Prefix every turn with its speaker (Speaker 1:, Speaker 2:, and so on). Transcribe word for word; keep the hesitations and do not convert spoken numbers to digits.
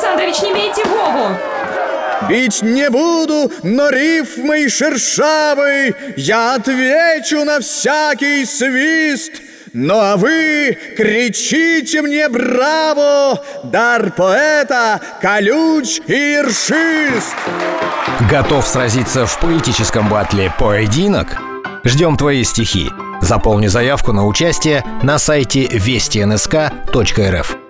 Speaker 1: Александрович, не бейте Вову!
Speaker 2: Бить не буду, но рифмой шершавой я отвечу на всякий свист. Ну а вы кричите мне браво, дар поэта колюч и ершист.
Speaker 3: Готов сразиться в поэтическом батле «Поединок»? Ждем твои стихи. Заполни заявку на участие на сайте вести эн эс ка точка эр эф.